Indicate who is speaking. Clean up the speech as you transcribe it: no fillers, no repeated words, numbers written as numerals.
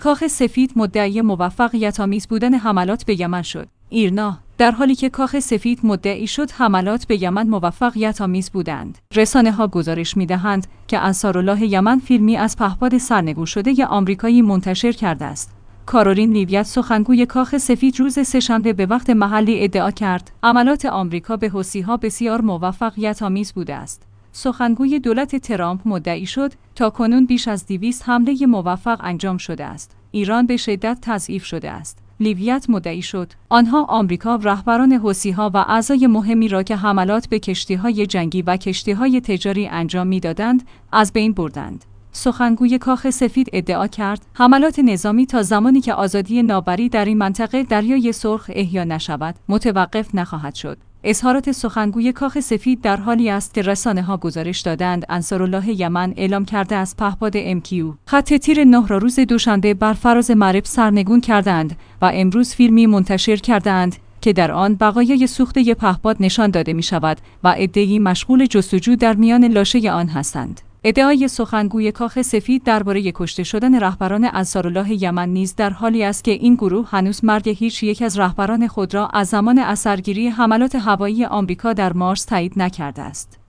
Speaker 1: کاخ سفید مدعی موفقیت‌آمیز بودن حملات به یمن شد. ایرنا، در حالی که کاخ سفید مدعی شد حملات به یمن موفقیت‌آمیز بودند. رسانه‌ها گزارش می‌دهند که انصارالله یمن فیلمی از پهپاد سرنگون شده آمریکایی منتشر کرده است. کارولین لیویت، سخنگوی کاخ سفید، روز سه‌شنبه به وقت محلی ادعا کرد عملات آمریکا به حوثی‌ها بسیار موفقیت‌آمیز بوده است. سخنگوی دولت ترامپ مدعی شد تاکنون بیش از 200 حمله موفق انجام شده است. ایران به شدت تضعیف شده است. لیویت مدعی شد آنها آمریکا، رهبران حوثی‌ها و اعضای مهمی را که حملات به کشتی‌های جنگی و کشتی‌های تجاری انجام می‌دادند از بین بردند. سخنگوی کاخ سفید ادعا کرد حملات نظامی تا زمانی که آزادی ناوبری در این منطقه دریای سرخ احیا نشود متوقف نخواهد شد. اظهارات سخنگوی کاخ سفید در حالی است که رسانه‌ها گزارش دادند انصارالله یمن اعلام کرده از پهپاد MQ خط تیر 9 را روز دوشنبه بر فراز مأرب سرنگون کردند و امروز فیلمی منتشر کردند که در آن بقایای سوخته پهپاد نشان داده می شود و عده‌ای مشغول جستجو در میان لاشه آن هستند. ادعای سخنگوی کاخ سفید درباره کشته شدن رهبران انصارالله یمن نیز در حالی است که این گروه هنوز مرگ هیچ یک از رهبران خود را از زمان اثرگیری حملات هوایی آمریکا در مارس تایید نکرده است.